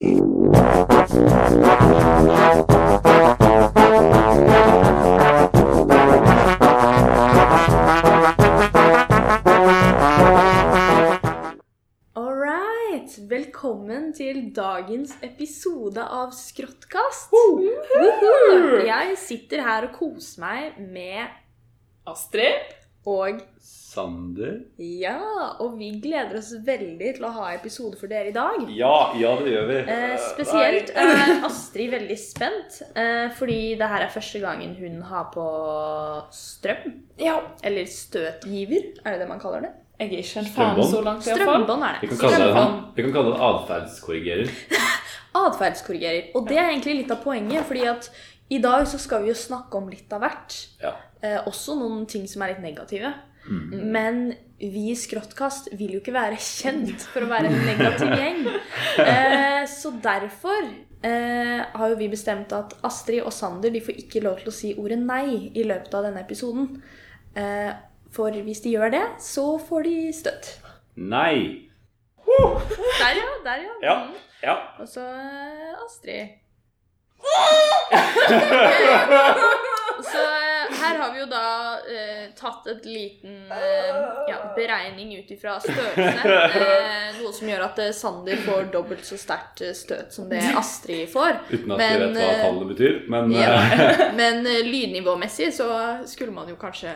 Alright, velkommen til dagens episode av Skråttkast. Jeg sitter her og koser meg med Astrid og Sander. Ja, og vi gleder oss veldig til å ha episode for dere i dag. Ja, det gjør vi. Spesielt er Astrid veldig spent, fordi det her er første gangen hun har på strøm. Ja. Eller støtgiver, er det man kaller det? Jeg er ikke en fan så langt i hvert fall. Strømbånd er det. Vi kan kalle det adferdskorrigerer. Adferdskorrigerer, og det er egentlig litt av poenget, fordi at i dag så skal vi jo snakke om litt av hvert. Ja. Også noen ting som er litt negative. Men vi i Skråttkast vil jo ikke være kjent for å være en negativ gjeng. Så derfor har jo vi bestemt at Astrid og Sander de får ikke lov til å si ordet nei i løpet av denne episoden. For hvis de gjør det, så får de støtt. Nei! Der ja. Ja. Og så Astrid. Så her har vi jo da tatt et liten beregning ut ifra størrelse. Noe som gjør at Sander får dobbelt så sterkt støt som det Astrid får. Uten at vi vet hva tallet betyr, men... Men lydnivåmessig så skulle man jo kanskje...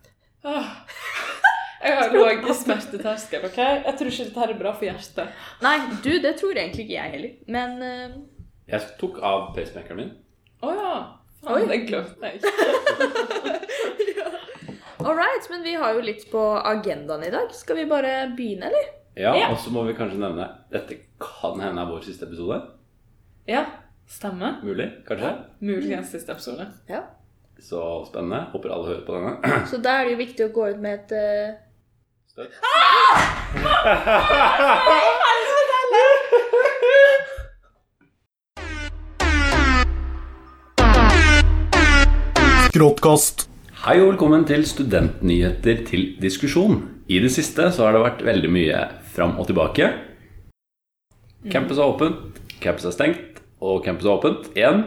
Jeg har låg smerteterskel, ok? Jeg tror ikke dette er bra for hjertet. Nei, det tror egentlig ikke jeg heller. Men... Jeg tok av pacemakeren min. Åja, det glemte jeg. Alright, men vi har jo litt på agendaen i dag. Skal vi bare begynne, eller? Ja, og så må vi kanskje nevne dette kan hende vår siste episode. Ja, stemmer. Mulig, kanskje? Muligens siste episode. Ja. Så spennende. Håper alle hører på denne. Så da er det jo viktig å gå ut med et... Støtt. Skråttkast. Hei og velkommen til studentnyheter til diskusjon. I det siste så har det vært veldig mye fram og tilbake. Campus er åpent, campus er stengt, og campus er åpent igjen.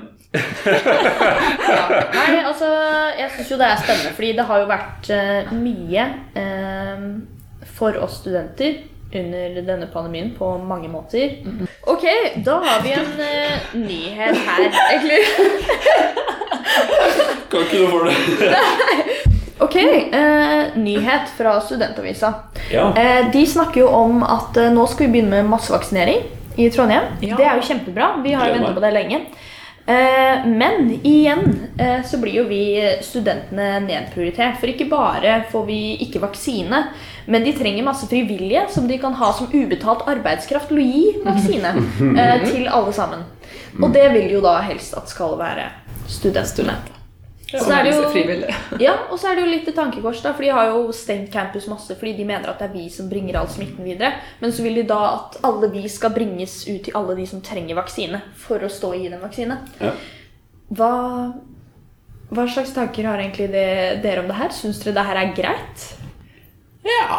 Nei, altså, jeg synes jo det er spennende, fordi det har jo vært mye for oss studenter under denne pandemien på mange måter. Ok, da har vi en nyhet her, egentlig. Kan ikke du få det? Ok, nyhet fra Studentavisa. Ja. De snakker jo om at nå skal vi begynne med massevaksinering i Trondheim. Ja. Det er jo kjempebra, vi har jo ventet på det lenge. Men igjen så blir jo vi studentene nedprioritert, for ikke bare får vi ikke vaksine, men de trenger masse frivillige som de kan ha som ubetalt arbeidskraft til å gi vaksine til alle sammen. Og det vil jo da helst at skal være studenter. Så er det jo, ja, og så er det jo litt tankekors da, for de har jo stengt campus masse fordi de mener at det er vi som bringer all smitten videre, men så vil de da at alle vi skal bringes ut til alle de som trenger vaksine for å stå i den vaksine. Ja. Hva slags tanker har egentlig dere om det her? Synes dere det her er greit? Ja.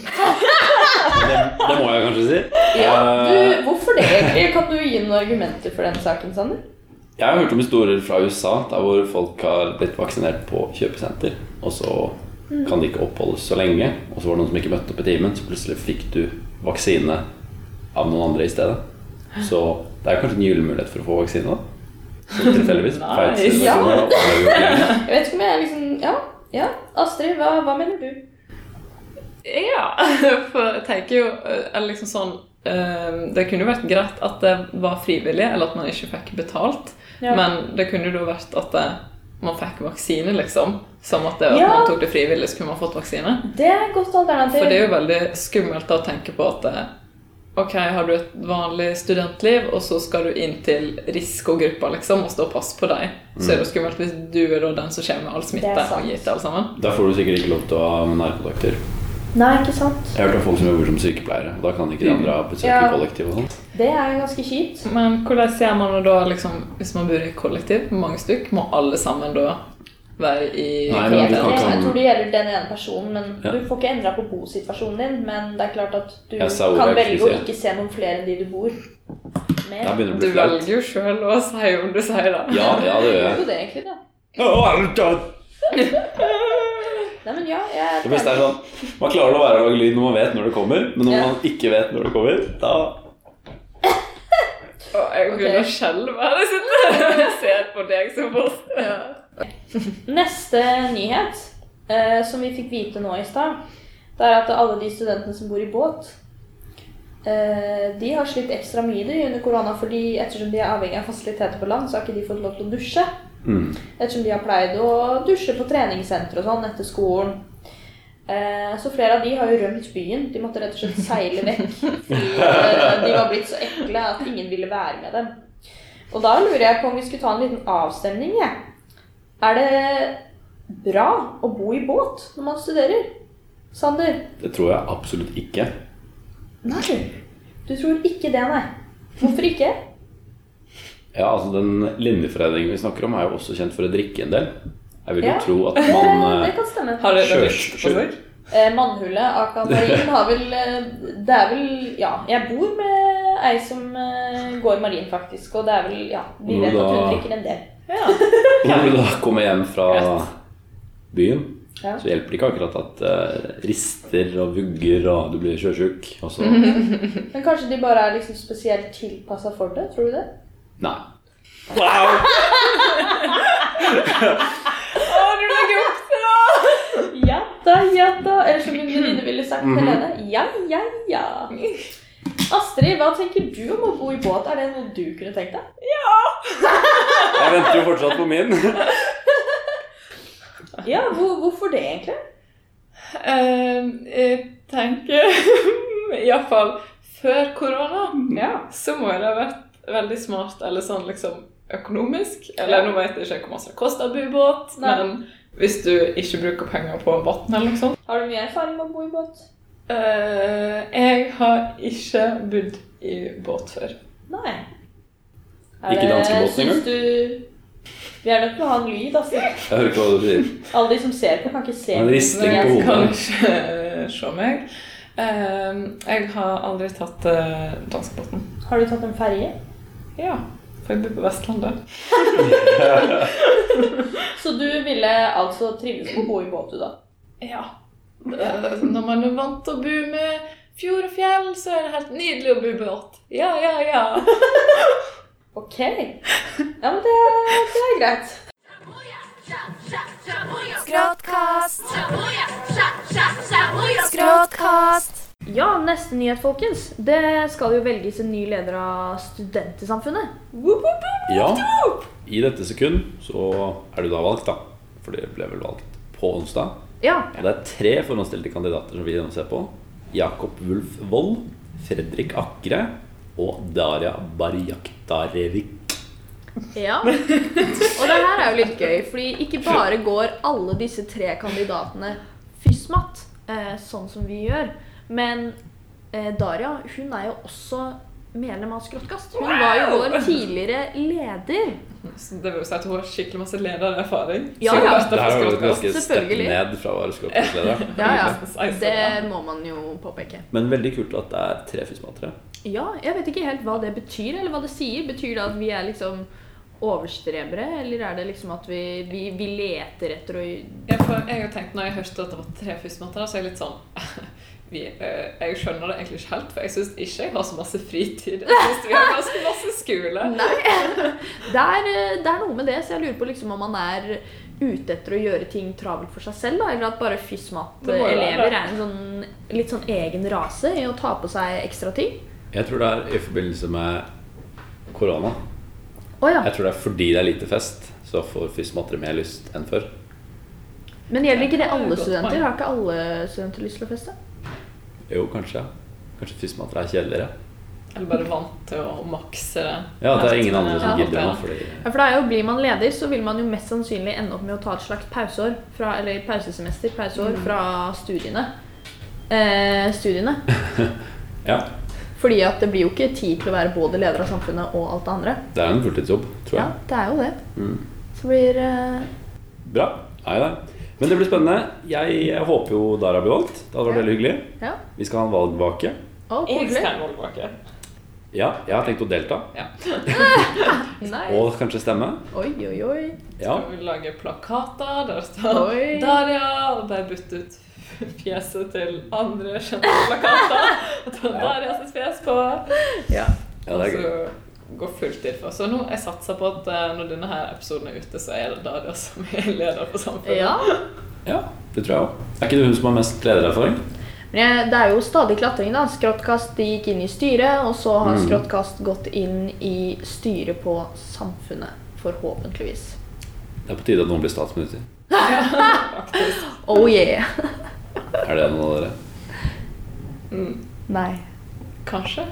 Det må jeg kanskje si. Ja, hvorfor det egentlig? Kan du gi noen argumenter for den saken, Sander? Jeg har hørt om historier fra USA der hvor folk har blitt vaksinert på kjøpesenter, og så kan de ikke oppholdes så lenge, og så var det noen som ikke møtte opp i timen, så plutselig fikk du vaksine av noen andre i stedet. Så det er kanskje en gyllen mulighet for å få vaksine da. Så tilfeldigvis. Nice. Ja. Jeg vet ikke om jeg liksom... Ja. Astrid, hva mener du? Ja, for jeg tenker jo liksom sånn, det kunne jo vært greit at det var frivillig, eller at man ikke fikk betalt. Ja. Men det kunne jo vært at man fikk vaksine, liksom. Som at at man tok det frivillig, så kunne man fått vaksine. Det er et godt alternativ. For det er jo veldig skummelt å tenke på at ok, har du et vanlig studentliv, og så skal du inn til risikogrupper, liksom, og stå og passe på deg. Så er det skummelt hvis du er da den som kommer med all smitte og gir til alle sammen. Da får du sikkert ikke lov til å ha nærkontakter. Nei, ikke sant. Jeg har hørt om folk som jobber som sykepleiere, og da kan ikke de andre besøke kollektiv og sånt. Det er ganske kjipt. Men hvordan ser man da, liksom, hvis man bor i kollektiv, mange stykk, må alle sammen da være i... Nei, jeg tror det gjelder den ene personen, men du får ikke endret på bosituasjonen din, men det er klart at du kan velge å ikke se noen flere enn de du bor mer. Da begynner det å Du bli flaut. velger jo selv å si om du sier det. Ja, det gjør jeg. Jo, det egentlig, da. Nei, men ja, Det beste er sånn, man klarer å være å lage lyd når man vet når det kommer, men når man ikke vet når det kommer, da... Jeg begynner å skjelve her, jeg sitter og ser på deg som post. Neste nyhet, som vi fikk vite nå i stad, det er at alle de studentene som bor i båt, de har slitt ekstra mye under korona, fordi ettersom de er avhengig av fasiliteter på land, så har ikke de fått lov til å dusje. Ettersom de har pleid å dusje på treningssenter og sånn etter skolen. Så flere av de har jo rømt byen. De måtte rett og slett seile vekk fordi de var blitt så ekle at ingen ville være med dem. Og da lurer jeg på om vi skulle ta en liten avstemning. Er det bra å bo i båt når man studerer? Sander? Det tror jeg absolutt ikke. Nei, du tror ikke det, nei. Hvorfor ikke? Ja, altså den linjeforeningen vi snakker om er jo også kjent for å drikke en del. Jeg vil jo tro at man det kan stemme. Har det rødt på seg? Mannhullet, Aka Marin, har vel... Det er vel... Ja, jeg bor med ei som går marin, faktisk. Og det er vel... Ja, vi vet at hun drikker en del. Når du da kommer hjem fra byen, så hjelper det ikke akkurat at rister og vugger og du blir sjøsjuk. Men kanskje de bare er liksom spesielt tilpasset for det, tror du det? Nei. Wow! Du legger opp til det! Ja da. Eller som min venninne ville sagt til henne. Ja. Astrid, hva tenker du om å bo i båt? Er det noe du kunne tenkt deg? Ja! Jeg venter jo fortsatt på min. Ja, hvorfor det egentlig? Jeg tenker i hvert fall før korona, så må det ha vært veldig smart, eller sånn liksom økonomisk, eller nå vet jeg ikke hvor masse det koster å bo i båt, men hvis du ikke bruker penger på vatten eller noe sånt. Har du mye erfaring med å bo i båt? Jeg har ikke bodd i båt før. Nei. Ikke danskebåten engang? Synes du... Vi er nødt til å ha en lyd, altså. Jeg hører ikke hva du sier. Alle de som ser på kan ikke se. En risting på hodet. Kan ikke se meg. Jeg har aldri tatt danskebåten. Har du tatt en ferje? Ja, for jeg bor på Vestlandet. Så du ville altså trives på å bo i båt, du da? Ja. Når man er vant til å bo med fjord og fjell, så er det helt nydelig å bo i båt. Ja. Ok. Ja, men det er greit. Skråtkast. Ja, neste nyhet, folkens. Det skal jo velges en ny leder av Studentersamfunnet. Ja, i dette sekund så er du da valgt da. For det ble vel valgt på onsdag. Ja. Og det er 3 forhåndsstilte kandidater som vi nå ser på. Jakob Wulf Wold, Fredrik Akre og Daria Barjaktarevik. Ja, og det her er jo litt gøy, fordi ikke bare går alle disse 3 kandidatene fysmat, sånn som vi gjør, men Daria, hun er jo også medlem av Skråtkast. Hun var jo vår tidligere leder. Så det vil jo si at hun har skikkelig masse ledererfaring. Ja. Det her er jo et ganske stepp ned fra å være Skråtkastleder. Ja, det må man jo påpeke. Men veldig kult at det er 3 fysmatere. Ja, jeg vet ikke helt hva det betyr, eller hva det sier. Betyr det at vi er liksom overstrebere, eller er det liksom at vi leter etter å... Ja, for jeg har tenkt, når jeg hørte at det var 3 fysmatere, så er jeg litt sånn... Jeg skjønner det egentlig ikke helt, for jeg synes ikke jeg har så masse fritid. Jeg synes vi har ganske masse skole. Nei, det er noe med det, så jeg lurer på liksom om man er ute etter å gjøre ting travelt for seg selv, da, eller at bare fysmat-elever er en sånn, litt sånn egen rase i å ta på seg ekstra ting. Jeg tror det er i forbindelse med korona. Ja. Jeg tror det er fordi det er lite fest, så får fysmatere mer lyst enn før. Men gjelder ikke det alle studenter? Har ikke alle studenter lyst til å feste? Jo, kanskje. Kanskje fysmatere er kjedeligere. Eller bare vant til å makse det. Ja, det er ingen andre som gidder nå. Ja, for da blir man leder, så vil man jo mest sannsynlig ende opp med å ta et slags pauseår, eller pauseår fra studiene. Ja. Fordi at det blir jo ikke tid til å være både leder av samfunnet og alt det andre. Det er en fulltidsjobb, tror jeg. Ja, det er jo det. Så blir... Bra, det. Men det blir spennende. Jeg håper jo Daria blir valgt. Det hadde vært veldig hyggelig. Ja. Vi skal ha en valgvake. Jeg skal ha en valgvake. Ja, jeg har tenkt å delta. Ja. Og kanskje stemme. Oi. Ja. Skal vi lage plakater der står Daria, og bare bytte ut fjeset til andre kjente plakater. Og ta Darias fjes på. Ja, det er gøy. Gå fulltid for. Så nå jeg satser på at når denne her episoden ute, så det Daria som leder på Samfunnet. Ja, det tror jeg også. Ikke det hun som har mest ledererfaring? Men det jo stadig klatring da. Skråttkast gikk inn i styret, og så har Skråttkast gått inn i styret på Samfunnet, forhåpentligvis. Det på tide at noen blir statsminister. Faktisk. Oh yeah. Det noen av dere? Nei. Kanskje?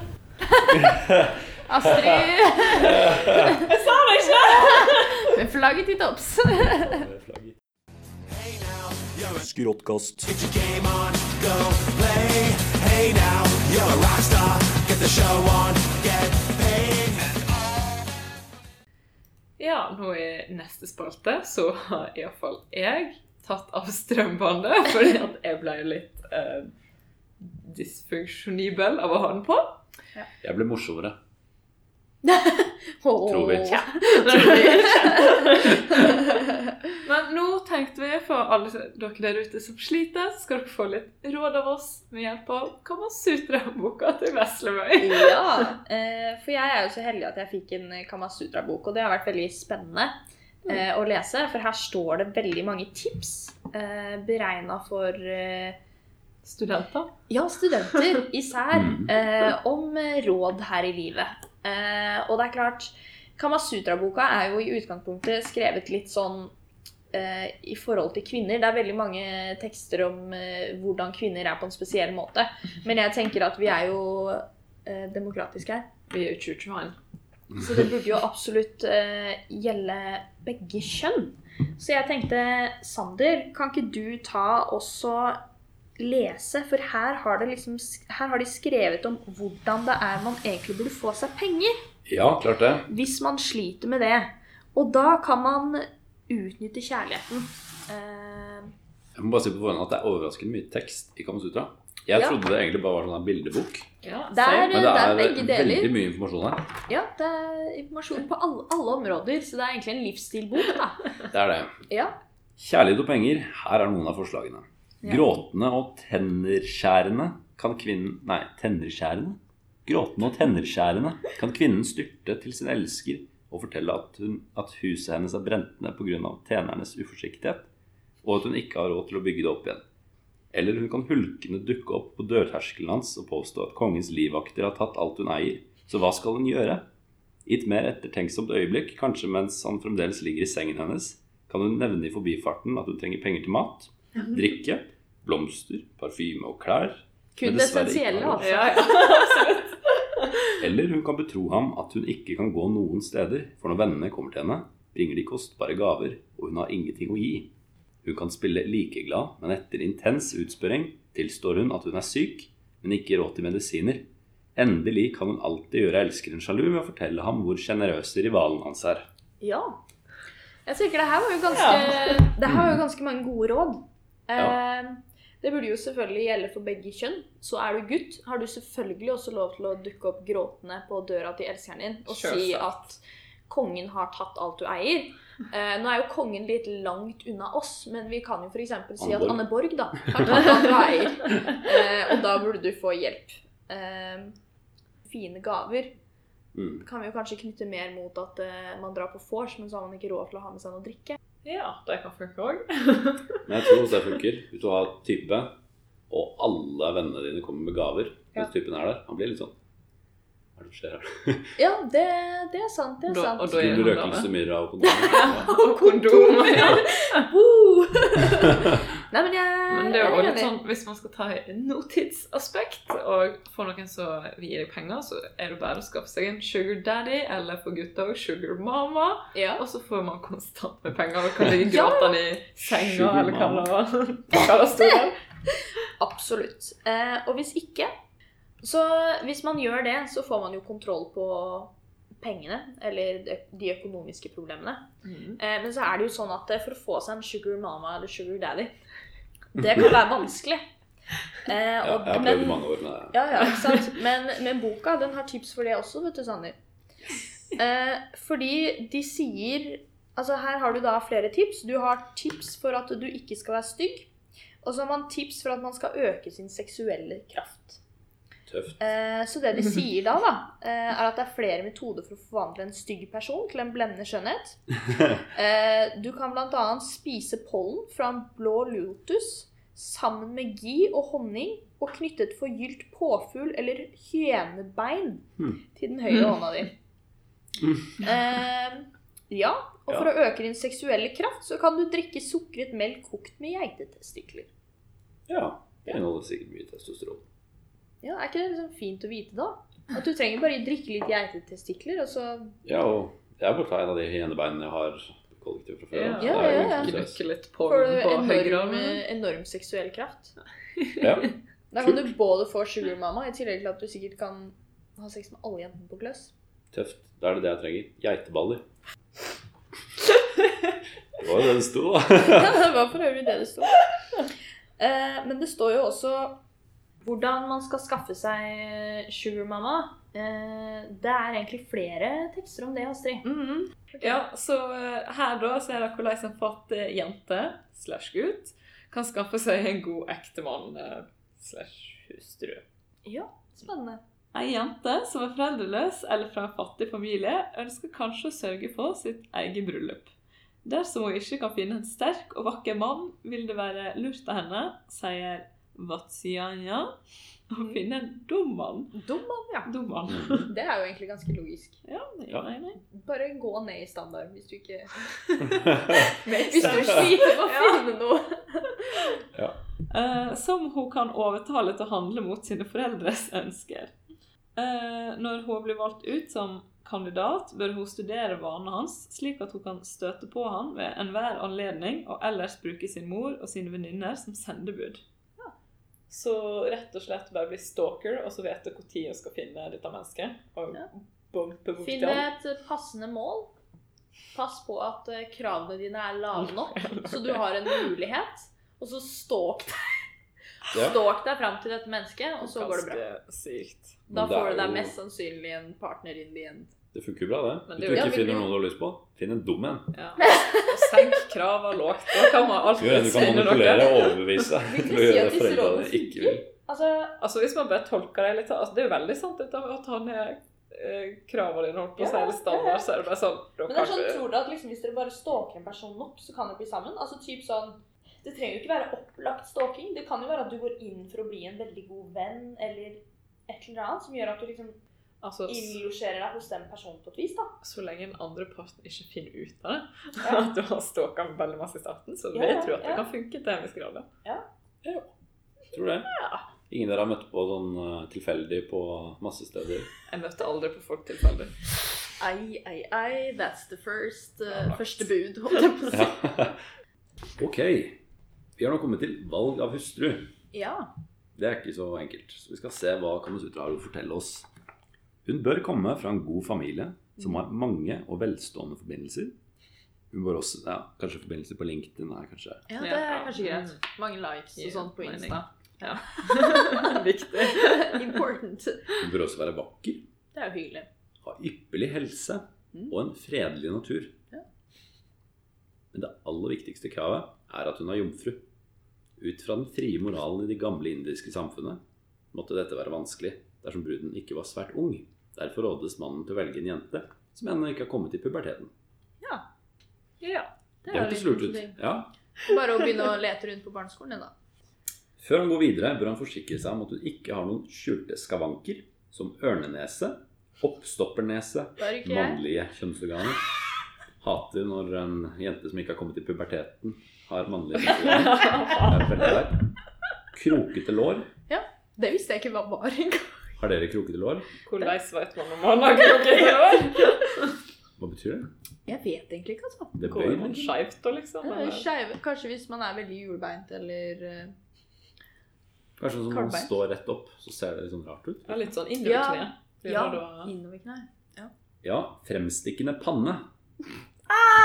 Astrid! Jeg sa det ikke! Med flagget til topps. Skråttkast. Get your game on, go play. Hey now, you're a rockstar. Get the show on, get paid. Ja, nå i neste spalte så har i hvert fall jeg tatt av strømbåndet, fordi at jeg ble litt dysfunksjonibel av å ha den på. Ja. Jeg ble morsommere. Tror vi. Ja. Men nå tenkte vi for alle dere der ute som sliter, så skal dere få litt råd av oss med hjelp av Kamasutra-boka til Veslemøy. Ja, for jeg jo så heldig at jeg fikk en Kamasutra-bok, og det har vært veldig spennende å lese, for her står det veldig mange tips beregnet for studenter. Ja, studenter især om råd her i livet. Og det klart, Kamasutra-boka jo i utgangspunktet skrevet litt sånn i forhold til kvinner. Det veldig mange tekster om hvordan kvinner på en spesiell måte. Men jeg tenker at vi jo demokratiske her. Vi jo 2021. Så det burde jo absolutt gjelde begge kjønn. Så jeg tenkte, Sander, kan ikke du ta også lese, for her har de skrevet om hvordan det man egentlig burde få seg penger. Ja, klart det. Hvis man sliter med det. Og da kan man utnytte kjærligheten. Jeg må bare si på forhånd at det overraskende mye tekst i Kamasutra. Jeg trodde det egentlig bare var sånn en bildebok. Ja, men det begge deler. Veldig mye informasjon her. Ja, det informasjon på alle områder, så det egentlig en livsstilbok da. Det det. Ja. Kjærlighet og penger, her noen av forslagene. Ja. Gråtende og tennerskjærende kan kvinnen styrte til sin elsker og fortelle at huset hennes brent ned på grunn av tjenernes uforsiktighet, og at hun ikke har råd til å bygge det opp igjen. Eller hun kan hulkende dukke opp på dørterskelen hans og påstå at kongens livvakter har tatt alt hun eier. Så hva skal hun gjøre? I et mer ettertenksomt øyeblikk, kanskje mens han fremdeles ligger i sengen hennes, kan hun nevne i forbifarten at hun trenger penger til mat, drikke, blomster, parfyme og klær. Kun det essensielle, altså. Ja. Eller hun kan betro ham at hun ikke kan gå noen steder, for når vennene kommer til henne, bringer de kostbare gaver, og hun har ingenting å gi. Hun kan spille likeglad, men etter intens utspørring tilstår hun at hun syk, men ikke råd til medisiner. Endelig kan hun alltid gjøre elskeren sjalu ved å fortelle ham hvor generøse rivalen hans Ja. Jeg tenker det her var jo ganske mange gode råd. Det burde jo selvfølgelig gjelde for begge kjønn. Så du gutt, har du selvfølgelig også lov til å dukke opp gråtende på døra til elskeren din og si at kongen har tatt alt du eier. Nå jo kongen litt langt unna oss, men vi kan jo for eksempel si at Anne Borg da, har tatt alt du eier. Og da burde du få hjelp. Fine gaver kan vi jo kanskje knytte mer mot at man drar på vors, men så har man ikke råd til å ha med seg noe å drikke. Ja, det kan funke også. Men jeg tror også det funker. Hvis du har type, og alle vennene dine kommer med gaver, hvis typen der, han blir litt sånn, hva det skjer her? Ja, det sant, det sant. Og da du røkelsesmyrer av kondomer. Ja, og kondomer, ja. Nei, men det jo også litt sånn, hvis man skal ta nåtidsaspekt og få noen som vil gi deg penger, så det bare å skaffe seg en sugar daddy, eller for gutter sugar mama, og så får man konstant med penger, og kan ligge gråtende i senga, eller hva det står. Absolutt. Og hvis ikke, så hvis man gjør det, så får man jo kontroll på pengene, eller de økonomiske problemene. Men så det jo sånn at for å få seg en sugar mama eller sugar daddy, det kan være vanskelig. Jeg har prøvd mange år med det. Ja, ikke sant? Men boka, den har tips for det også, vet du, Sander. Fordi de sier, altså her har du da flere tips. Du har tips for at du ikke skal være stygg, og så har man tips for at man skal øke sin seksuelle kraft. Tøft. Så det de sier da, er at det er flere metoder for å forvandle en stygg person til en blendende skjønnhet. Du kan blant annet spise pollen fra en blå lotus sammen med ghee og honning og knytte et forgylt påfugl eller hyenebein til den høyre hånda di. Ja, og for å øke din seksuelle kraft så kan du drikke sukkeret melk kokt med geitetestikler. Ja, det inneholder sikkert mye testosteron. Ja, er ikke det liksom fint å vite da? At du trenger bare drikke litt geitetestikler, og så... Ja, og jeg har bare en av de hyenebeinene jeg har kollektivt fra før. Ja. Drikke litt på høyre enorm seksuell kraft. Ja. Da kan du både få sugar mama, i tillegg til at du sikkert kan ha sex med alle jentene på kløss. Tøft. Da er det jeg trenger. Geiteballer. Det var jo det det sto, da. Ja, det var for øvrig det det sto. Men det står jo også hvordan man skal skaffe seg sugar mama. Det er egentlig flere tekster om det, Astrid. Okay. Ja, så her da ser dere hvordan en fatt jente /gutt kan skaffe seg en god ektemann /hustru. Ja, spennende. En jente som er foreldreløs eller fra en fattig familie ønsker kanskje å sørge for sitt eget bryllup. Dersom hun ikke kan finne en sterk og vakker mann, vil det være lurt av henne, sier Vatsianya, å finne en dum mann. Dum mann, ja. Dum mann. Det er jo egentlig ganske logisk. Ja, nei. Bare gå ned i standard hvis du ikke... Hvis du sliter med å finne noe. Ja. Som hun kan overtale til å handle mot sine foreldres ønsker. Når hun blir valgt ut som kandidat, bør hun studere vanene hans, slik at hun kan støte på han ved enhver anledning, og ellers bruke sin mor og sine venninner som sendebud. Ja. Så rett og slett bare bli stalker, og så vet du hvor tid hun skal finne dette mennesket. Og bumpe bort finne et passende mål. Pass på at kravene dine er lave nok, så du har en mulighet, og så stalk deg frem til dette mennesket, og så går det bra. Sykt. Da får du deg mest sannsynlig en partner in the end. Det funker bra, det. Hvis du ikke finner noen du har lyst på, finn en dum en. Ja. Og senk kravet lågt. Da kan man alltid du kan manipulere og overbevise til å gjøre foreldrene ikke vil. Altså hvis man bare tolker det litt, det er jo veldig sant dette med å ta ned kravene dine på seg standard, så er det bare sånn... Men det er sånn, tror du at liksom, hvis dere bare stalker en person nok, så kan dere bli sammen? Altså typ sånn, det trenger jo ikke være opplagt stalking, det kan jo være at du går inn for å bli en veldig god venn, eller et eller annet som gjør at du liksom innlosjerer deg hos den personen på et vis, da. Så lenge en andre parten ikke finner ut av det, at du har stalket veldig masse i starten, så vet du at det kan funke til en viss grad. Ja, tror det. Ja. Ingen der har møtt på sånn tilfeldig på masse steder? Jeg møtte aldri på folk tilfeldig. Ei, that's the første bud, holdt jeg på å si. Ok, vi har nå kommet til valg av hustru. Ja. Det er ikke så enkelt, så vi skal se hva Kamasutra har å fortelle oss. Hun bør komme fra en god familie som har mange og velstående forbindelser. Hun bør også, kanskje forbindelser på LinkedIn er kanskje... Ja, det er kanskje greit. Mange likes og sånt på Insta. Ja. Viktig. Important. Hun bør også være vakker. Det er jo hyggelig. Ha ypperlig helse og en fredelig natur. Ja. Men det aller viktigste kravet er at hun er jomfru. Ut fra den frie moralen i de gamle indiske samfunnet måtte dette være vanskelig dersom bruden ikke var svært ung. Derfor rådes mannen til å velge en jente som ennå ikke har kommet i puberteten. Ja. Det hørtes lurt ut. Ja. Bare å begynne å lete rundt på barneskolen da. Før han går videre bør han forsikre seg om at hun ikke har noen skjulte skavanker som ørnenese, oppstoppernese, mannlige kjønnsorganer. Hater når en jente som ikke har kommet i puberteten har mannlige kjønnsorganer. Krokete lår. Ja, det visste jeg ikke hva var engang. Har dere krokete lår? Hvordan vet man om man har krokete lår? Hva betyr det? Jeg vet egentlig ikke, altså. Det går man skjevt da, liksom? Skjevt, kanskje hvis man er veldig hjulbeint, eller... Kanskje sånn når man står rett opp, så ser det litt sånn rart ut. Ja, litt sånn innover kne. Ja, innover kne. Ja, fremstikkende panne.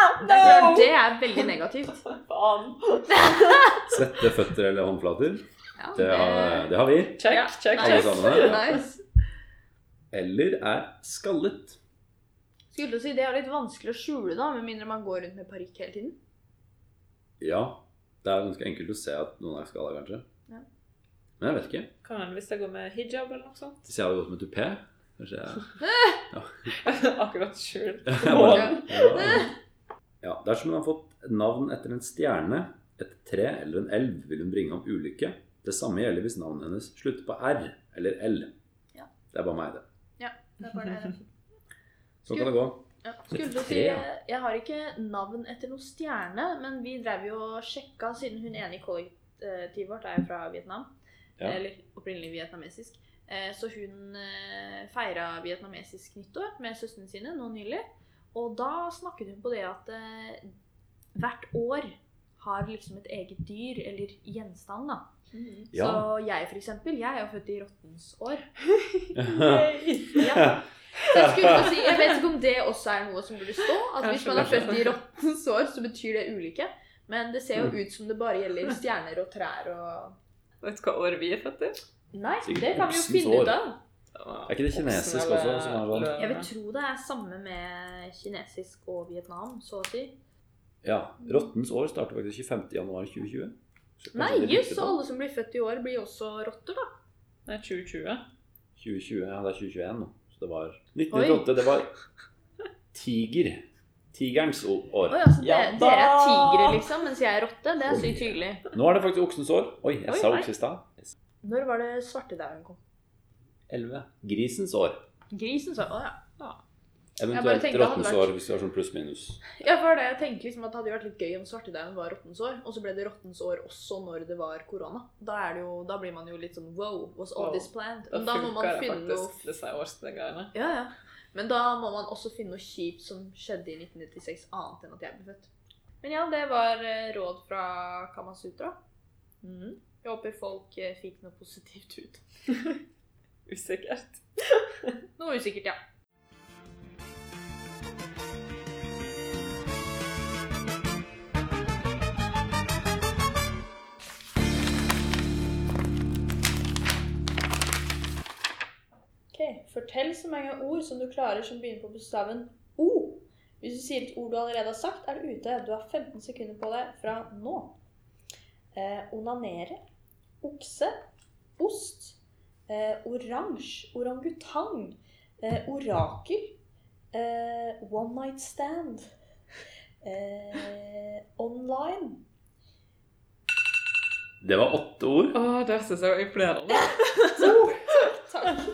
Det er veldig negativt. Svette føtter eller håndflater. Ja, Det har vi. Check. Alle sammen. Nice. Eller skallet. Skulle du si det litt vanskelig å skjule da, med mindre man går rundt med parykk hele tiden? Ja, det ganske enkelt å se at noen skallet, kanskje. Ja. Men jeg vet ikke. Kan han hvis jeg går med hijab eller noe sånt? Hvis jeg hadde gått med tupé, kanskje jeg... Akkurat skjul. Ja, dersom hun har fått navn etter en stjerne, et tre eller en elv, vil hun bringe om ulykke. Det samme gjelder hvis navnet hennes slutter på R eller L. Ja. Det bare meg, det. Ja, det er bare det. Så kan det gå. Ja. Skulle du si, jeg har ikke navn etter noen stjerne, men vi drev jo og sjekka, siden hun ene i kollektivet vårt jo fra Vietnam, eller opprinnelig vietnamesisk, så hun feiret vietnamesisk nyttår med søstrene sine nå nylig, og da snakket hun på det at hvert år har liksom et eget dyr eller gjenstand da. Så jeg for eksempel, jeg jo født i rottens år. Ja. Så jeg skulle si, jeg vet ikke om det også noe som burde stå, at hvis man er født i rottens år, så betyr det ulike. Men det ser jo ut som det bare gjelder stjerner og trær og... Vet du hva året vi født i? Nei, det kan vi jo finne ut av. Ikke det kinesisk også? Som sånn? Jeg vil tro det samme med kinesisk og Vietnam, så å si. Ja, rottens år starter faktisk 25. januar 2020. Nei, så alle som blir født i år blir også rotter da. Det 2020. 2020, ja, det 2021 nå. Så det var 1998, det var tigerens år. Oi, altså dere tigre liksom, mens jeg rotte, det sykt hyggelig. Nå det faktisk oksens år. Oi, jeg sa okse i stad. Når var det svartedauden kom? 11. Grisens år. Grisens år, ja. Eventuelt rottens år, hvis du har sånn pluss minus. Ja, for det jeg tenkte liksom at det hadde vært litt gøy om svartedauden var rottens år, og så ble det rottens år også når det var korona. Da blir man jo litt sånn, wow, was all this planned? Men da må man finne noe... disse årstegreiene. Ja. Men da må man også finne noe kjipt som skjedde i 1996, annet enn at jeg ble født. Men ja, det var råd fra Kamasutra. Jeg håper folk fikk noe positivt ut. Usikkert. Noe usikkert, ja. Fortell så mange ord som du klarer som begynner på bokstaven O. Hvis du sier et ord du allerede har sagt, du ute. Du har 15 sekunder på deg fra nå. Onanere, okse, ost, oransje, orangutang, orakel, one night stand, online. Det var 8 ord. Det synes jeg var imponerende. Takk.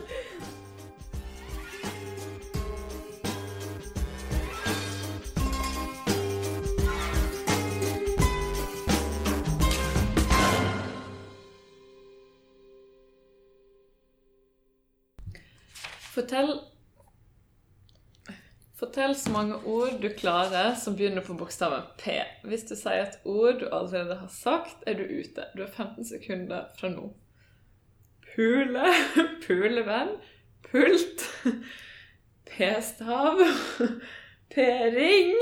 Fortell så mange ord du klarer som begynner på bokstaven P. Hvis du sier et ord du allerede har sagt, du ute. Du har 15 sekunder fra nå. Pule, pulevenn, pult, p-stav, p-ring,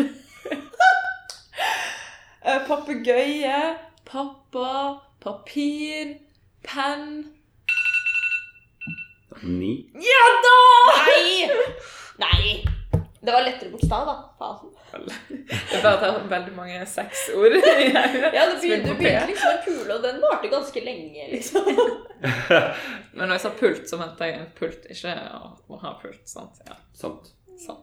papegøye, pappa, papir, penn. 9. Ja da! Nei! Det var lettere bokstav da, faen. Det er bare at jeg har veldig mange 6 ord. Ja, du begynte liksom en pule, og den varte ganske lenge, liksom. Men når jeg sa pult, så ventet jeg en pult, ikke å ha pult, sant? Ja. Sant.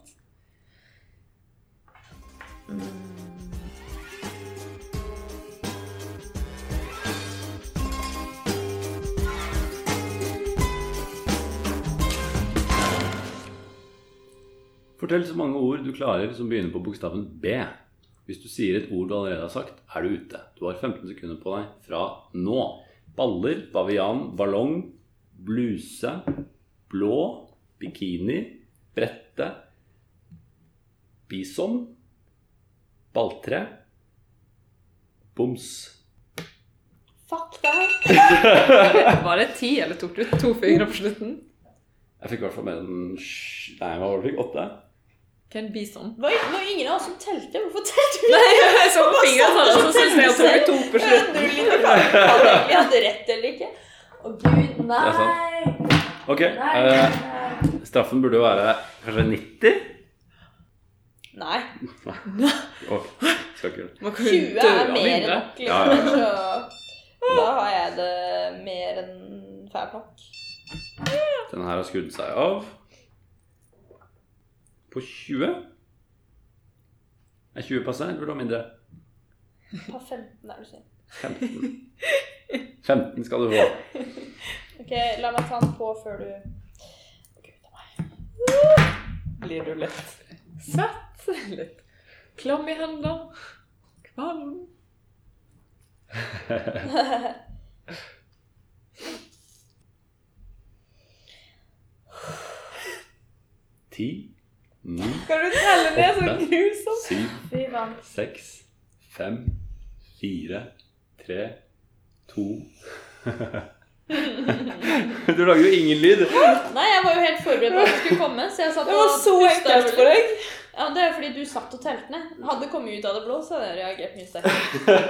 Fortell så mange ord du klarer som begynner på bokstaven B. Hvis du sier et ord du allerede har sagt, du ute. Du har 15 sekunder på deg fra nå. Baller, bavian, ballong, bluse, blå, bikini, brette, bison, balltre, boms. Fuck deg. Var det 10, eller tok du 2 fingre på slutten? Jeg fikk i hvert fall med den... Nei, hva var det du fikk? 8? Ken Bison. Var ingen av oss som telte? Hvorfor telte vi? Nei, jeg så på fingeren sånn, og så synes jeg at vi tok på slutt. Jeg hadde rett eller ikke. Å Gud, nei. Det er Ok, straffen burde jo være kanskje 90? Nei. Skal ikke 20 mer enn nok, liksom. Så da har jeg det mer enn fælt nok. Den her har skrudd seg av. På 20? Er 20 passe, eller vil du ha mindre? På 15 er du sier. 15 skal du få. Ok, la meg ta den på før du... Gud, det meg. Blir du litt svett, litt klam i hendene, kvalm. 10, 9, Kan du telle det så 8, grusomt? 7, 6, 5, 4, 3, 2. Du lager jo ingen lyd. Nei, jeg var jo helt forberedt på at det skulle komme, så jeg satt Det var så enkelt for deg. Ja, det er fordi du satt og telte ned. Hadde det kommet ut av det blå, så hadde jeg reagert mye sterkere.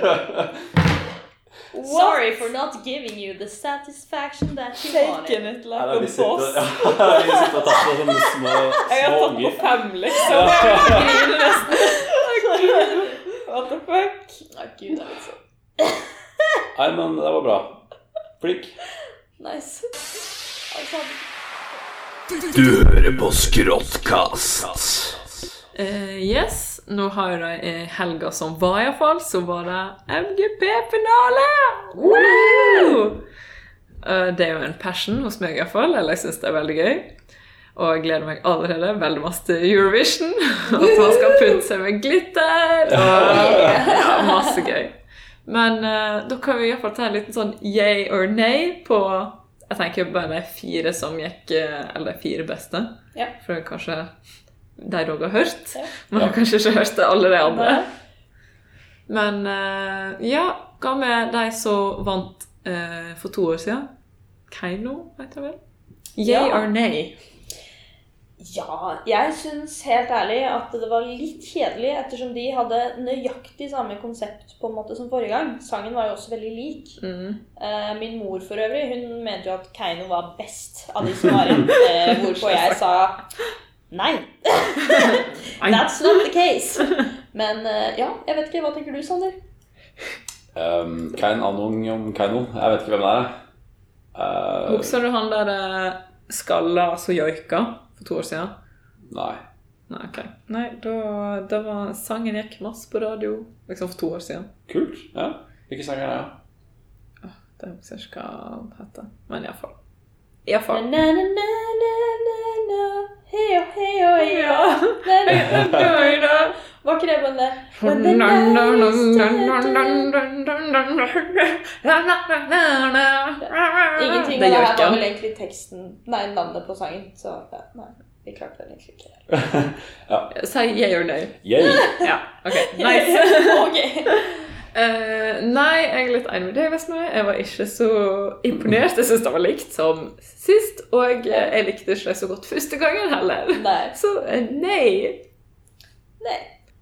Sorry for not giving you the satisfaction that you wanted. Taken it like a Vi boss. sitter og tatt på sånne små Jeg har tatt på unger. 5, liksom. Jeg griner nesten. What the fuck? Å Gud, det er litt sånn. Nei, men det var bra. Flink. Nice. Altså, Du hører på Skråttkast. Yes, nå har jeg i helga som var I hvert fall, så var det MGP-finale! Woo! Det er jo en passion hos meg I hvert fall, eller jeg synes det er veldig gøy. Og jeg gleder meg allerede veldig masse til Eurovision, at man skal pynte seg med glitter, og ja, masse gøy. Men da kan vi I hvert fall ta en liten sånn yay or nay på, jeg tenker bare de 4 som gikk, eller de 4 beste. Ja. For det er kanskje de dere har hørt, Ja. men har kanskje ikke hørt det alle de andre. Men ja, hva med de som vant for 2 år siden? Kaino, vet jeg vel? Yay Ja. or nay? ja, jeg synes helt ærlig at det var litt kjedelig, ettersom de hadde nøyaktig samme konsept på en måte som forrige gang. Sangen var jo også veldig lik. Min mor for øvrig, hun mente jo at Kaino var best av de som var igjen, hvorpå jeg sa nei. That's not the case. Men ja, jeg vet ikke, hva tenker du, Sander? Kein Anung om Keino. Jeg vet ikke hvem det er. Husker du han der skalla som joika for 2 år siden? Nei. Nei, ok. Nei, da var sangen gikk masse på radio, liksom for 2 år siden. Kult. Ja. Ikke sanger, ja. Det husker jeg ikke hva han heter. Men I hvert fall. I hvert fall. Na, na, na, na, na, na. Hei, hei, hei, Ja. na, na, na, na. Var ikke det på den der? Ingenting av det her var vel egentlig teksten, nei, navnet på sangen, så ja, nei, vi klarte det egentlig ikke. Si yay or nay. Yay! Ja, ok. Nice. Ok. Nei, jeg er litt enig med deg, Vestmøy. Jeg var ikke så imponert. Jeg synes det var likt som sist, og jeg likte ikke det så godt første gangen heller. Nei. Så nei. Nei.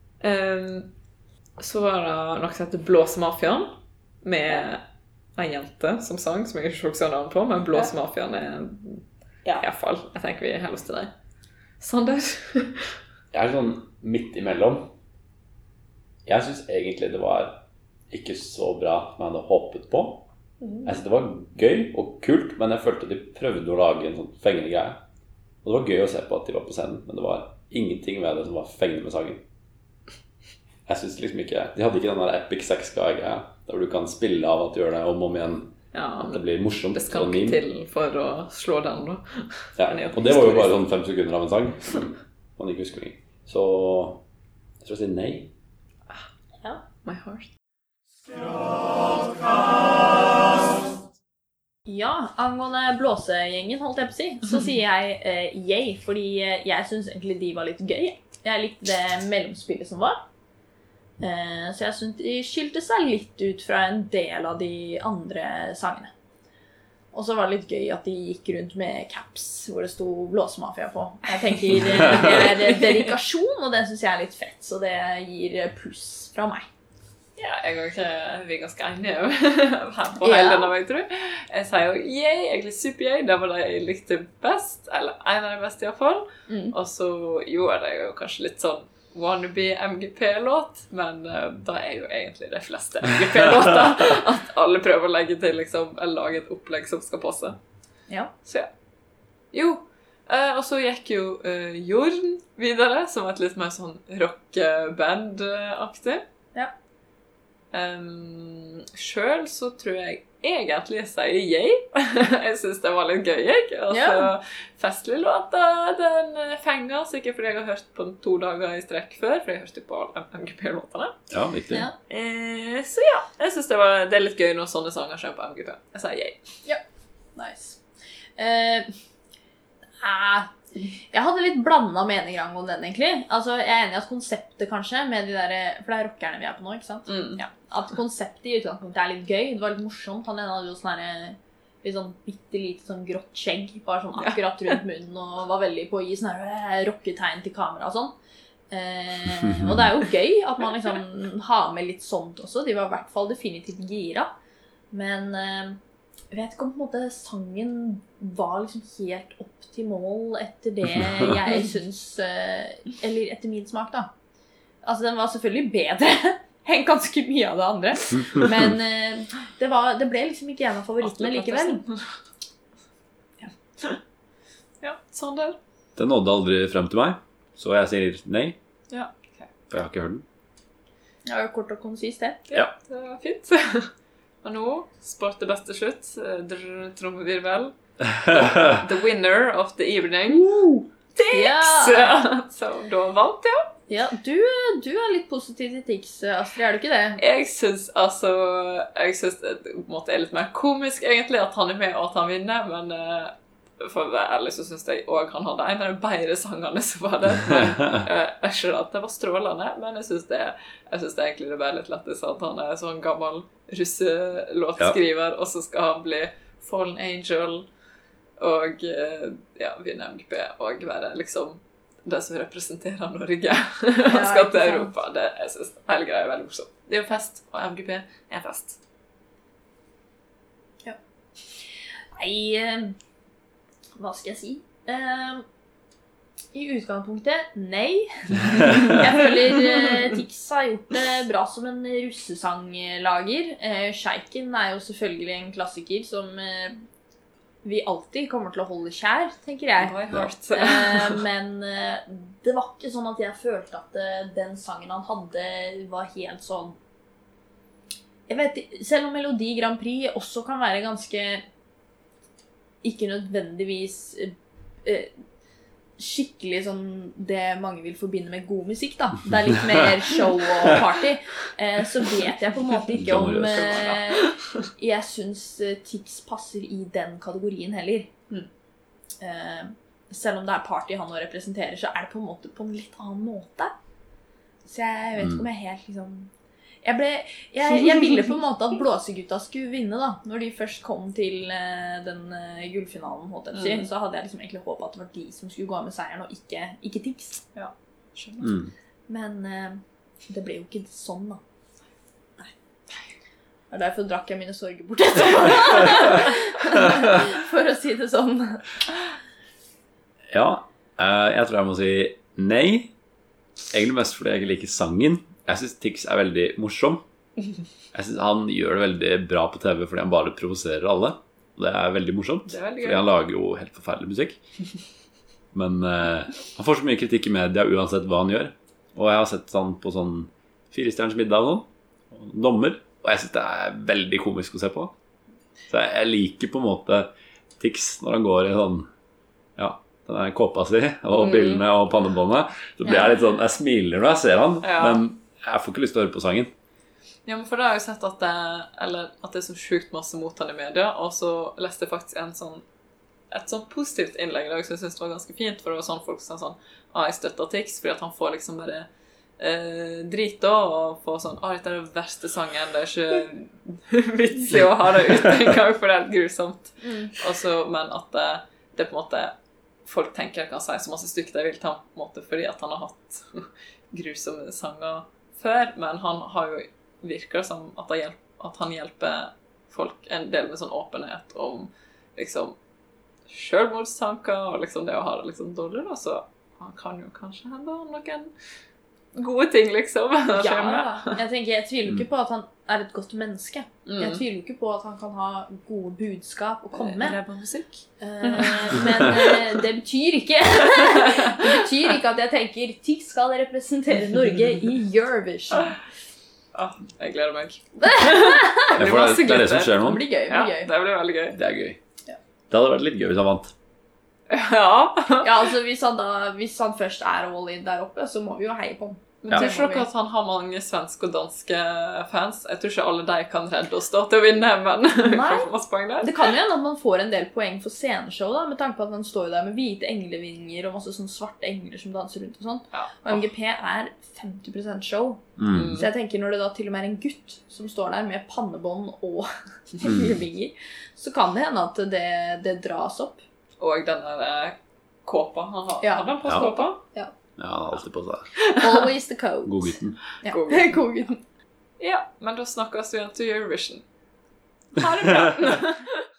Så var det noe som heter Blåsemafiaen, med en jente som sang, som jeg ikke husker navn på, men Blåsemafiaen er Ja. I hvert fall. Jeg tenker vi holder oss til deg. Sander? Jeg er sånn midt imellom. Jeg synes egentlig det var ikke så bra som jeg hadde håpet på. Jeg synes det var gøy og kult, men jeg følte de prøvde å lage en sånn fengende greie. Og det var gøy å se på at de var på scenen, men det var ingenting med det som var fengende med sangen. Jeg synes liksom ikke, de hadde ikke den der epic sex guy-greia, der du kan spille av at du gjør det om igjen, Ja, at det blir morsomt. det skal og ikke meme. til for å slå den da. Ja, og det var jo bare sånn 5 sekunder av en sang. Man ikke husker lenger. Så jeg tror jeg sier nei. Ja. My heart. Ja, angående blåsegjengen, holdt jeg på å si, så sier jeg yay, fordi jeg synes egentlig de var litt gøy. Jeg likte det mellomspillet som var. Så jeg synes de skilte seg litt ut fra en del av de andre sangene. Og så var det litt gøy at de gikk rundt med caps hvor det sto blåsemafia på. Jeg tenker det dedikasjon, og det synes jeg litt fett, så det gir pluss fra meg. Ja, jeg og vi ganske enige her på hele denne vei, tror jeg. Jeg sier jo yay, egentlig super yay, det var det jeg likte best, eller en av de beste i hvert fall. Og så gjorde jeg jo kanskje litt sånn wannabe MGP-låt, men da jo egentlig de fleste MGP-låter at alle prøver å legge til liksom, eller lage et opplegg som skal passe. Ja. Så ja. Jo, og så gikk jo Jorn videre, som var et litt mer sånn rockband-aktig. Ja. Selv så tror jeg egentlig sier yay. Jeg synes det var litt gøy, jeg. Altså, festlig låt, den fenger sikkert fordi jeg har hørt på den 2 dager i strekk før, for jeg hørte på alle MGP-låtene. Ja, viktig. Ja. Så ja, jeg synes det litt gøy når sånne sanger skjer på MGP. Jeg sier yay. Ja, nice. Jeg hadde litt blandet meninger angående den, egentlig. Altså, jeg enig i at konseptet, kanskje, med de der, for det rockerne vi på nå, ikke sant? Ja. At konseptet i utgangspunktet litt gøy. Det var litt morsomt. Han ene hadde jo sånn her, litt sånn bittelite sånn grått skjegg, bare sånn akkurat rundt munnen, og var veldig på å gi sånn her rocketegn til kamera og sånn. Og det jo gøy at man liksom har med litt sånt også. De var i hvert fall definitivt gira. Men jeg vet ikke om på en måte sangen var liksom helt opp til mål etter det jeg synes, eller etter min smak da. Altså den var selvfølgelig bedre enn ganske mye av det andre, men det ble liksom ikke en av favorittene likevel. Ja, sånn det. Den nådde aldri frem til meg, så jeg sier nei. Ja, ok. For jeg har ikke hørt den. Ja, kort og konsist det. Ja, det var fint. Og nå, sport det beste slutt, trommevirvel. The winner of the evening. Tix! Ja. Så da vant, ja. Ja, du litt positiv til Tix, Astrid, du ikke det? Jeg synes det på en måte litt mer komisk egentlig at han med og at han vinner, men for å være ærlig så synes jeg også han hadde en av de bedre sangene som var det. Jeg skjønner at det var strålende, men jeg synes det egentlig det bare litt lettis at han sånn gammel russelåtskriver, og så skal han bli Fallen Angel og vinne MGP og være liksom det som representerer Norge. Han skal til Europa. Jeg synes hele greia veldig morsomt. Det jo fest, og MGP en fest. Ja. Nei, hva skal jeg si? I utgangspunktet, nei. Jeg føler Tix har gjort det bra som en russesanglager. Sheiken jo selvfølgelig en klassiker som vi alltid kommer til å holde kjær, tenker jeg. Men det var ikke sånn at jeg følte at den sangen han hadde var helt sånn... Jeg vet, selv om Melodi Grand Prix også kan være ganske... ikke nødvendigvis skikkelig sånn det mange vil forbinde med god musikk da. Det litt mer show og party. Så vet jeg på en måte ikke om jeg synes Tix passer i den kategorien heller. Selv om det party han nå representerer, så det på en måte på en litt annen måte. Så jeg vet ikke om jeg helt liksom... Jeg ville på en måte at Blåsegutta skulle vinne da. Når de først kom til den gullfinalen, så hadde jeg liksom egentlig håpet at det var de som skulle gå med seieren, og ikke Tix. Ja, skjønner. Men det ble jo ikke sånn da. Nei. Og derfor drakk jeg mine sorger bort etterpå. For å si det sånn. Ja, jeg tror jeg må si nei. Egentlig mest fordi jeg ikke liker sangen. Jeg synes Tix veldig morsom. Jeg synes han gjør det veldig bra på TV fordi han bare provoserer alle. Og det veldig morsomt, fordi han lager jo helt forferdelig musikk. Men han får så mye kritikk i media uansett hva han gjør. Og jeg har sett han på sånn 4-stjerners middag og noen, dommer. Og jeg synes det veldig komisk å se på. Så jeg liker på en måte Tix når han går i sånn, ja, den kåpa si, og brillene og pannebåndet. Så blir jeg litt sånn, jeg smiler når jeg ser han, men jeg får ikke lyst til å høre på sangen. Ja, men for da har jeg sett at det så sjukt masse mot han i media, og så leste jeg faktisk et sånn positivt innlegg i dag, så jeg synes det var ganske fint, for det var sånn folk som sa sånn, jeg støtter Tix, fordi at han får liksom bare drit da, og få sånn, dette er den verste sangen, det er ikke vitsig å ha det ute en gang, for det er grusomt. Men at det på en måte, folk tenker jeg kan si så masse stygt jeg vil ta på en måte, fordi at han har hatt grusomme sanger før, men han har jo virker som at han hjelper folk en del med sånn åpenhet om liksom selvmordstanker og liksom det å ha det liksom dårlig da, så han kan jo kanskje hende noen gode ting liksom. Jeg tviler ikke på at han er et godt menneske. Jeg tviler ikke på at han kan ha gode budskap å komme med. Musikk. Men det betyr ikke at jeg tenker TIX skal representere Norge i Eurovision. Jeg gleder meg. Det er det som skjer nå. Det blir gøy. Det blir veldig gøy. Det er gøy. Det hadde vært litt gøy hvis han vant. Altså hvis han først er all in der oppe, så må vi jo heie på han. Men tror ikke at han har mange svenske og danske fans. Jeg tror ikke alle de kan redde oss da til å vinne, men det kan jo hende at man får en del poeng for sceneshow da, med tanke på at man står der med hvite englevinger og masse sånne svarte engler som danser rundt og sånt. Og MGP er 50% show. Så jeg tenker når det da til og med er en gutt som står der med pannebånd og englevinger, så kan det hende at det dras opp. Og denne kåpa. Han har den på kåpa? Ja, han har alltid på seg. Always the code. Godgutten. Godgutten. Ja, men da snakkes vi igjen til Eurovision. Ha det bra.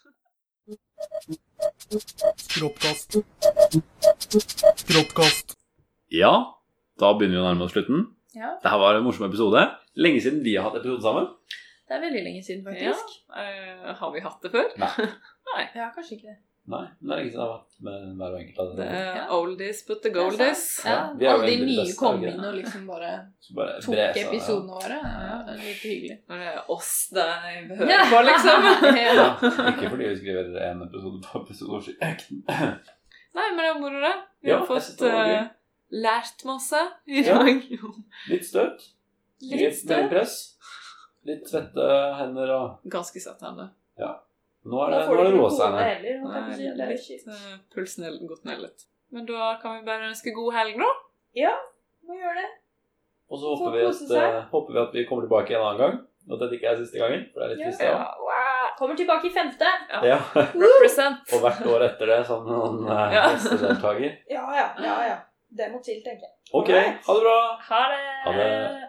Skråttkast. Ja, da begynner vi å nærme oss slutten. Dette var en morsom episode. Lenge siden vi har hatt episode sammen. Det er veldig lenge siden, faktisk. Har vi hatt det før? Nei. Ja, kanskje ikke det. Nei, men det er lenge siden jeg har vært med hver og enkelt av det. Det er oldies but the goldies. Alle de nye kom inn og liksom bare tok episodene våre. Det er litt hyggelig. Det er oss der vi hører på, liksom. Ikke fordi vi skriver en episode på episodeoversikten. Nei, men det var moro det. Vi har fått lært masse i dag. Litt støt. Litt mer press. Litt svette hender og... Ganske svette hender. Ja. Nå er det rosa her. Pulsen er gått ned litt. Men da kan vi bare ønske god helg nå. Ja, vi gjør det. Og så håper vi at vi kommer tilbake en annen gang. Og dette ikke er siste gangen, for det er litt trist. Kommer tilbake i 5. Ja. Represent. Og hvert år etter det, som noen gjestedeltaker. Ja. Det må til, tenker jeg. Ok, ha det bra. Ha det.